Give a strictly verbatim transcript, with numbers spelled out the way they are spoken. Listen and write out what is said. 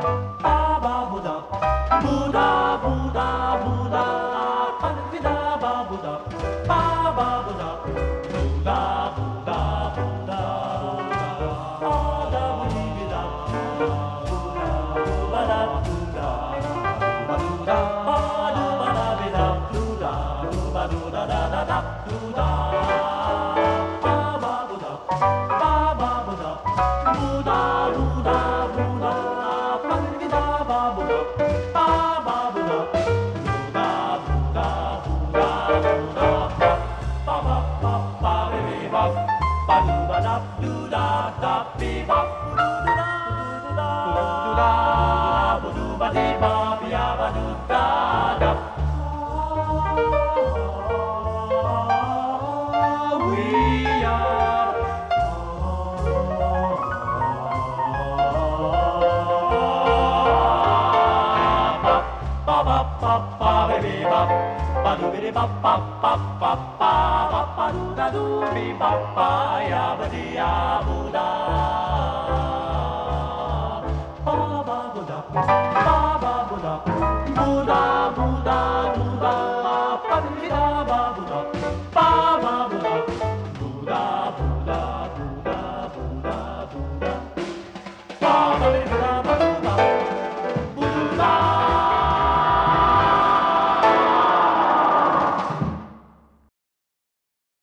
ba ba Buddha, Buddha, Buddha, Buddha, Padvida ba Buddha, ba ba Buddha, Buddha, Buddha, Buddha, Ada Buddha, Buddha, Buddha, Buddha, Buddha, Adu Bada Vida, Buddha, Buddha, Buddha, da da da, Buddha, ba ba Buddha, ba ba Buddha, Buddha, Buddha, Buddha, Padvida ba Buddha, ba ba Buddha, Buddha, Buddha, Buddha, Buddha, ba ba ba ba be ba, ba do ba da do da da be ba, do da do da do da, do do ba de ba ya ba do da da. We are ba ba ba ba be ba, ba do be ba ba ba ba ba ba ba do da do be ba ba ya ba de ya Buddha. Ba ba Buddha, ba ba Buddha, Buddha.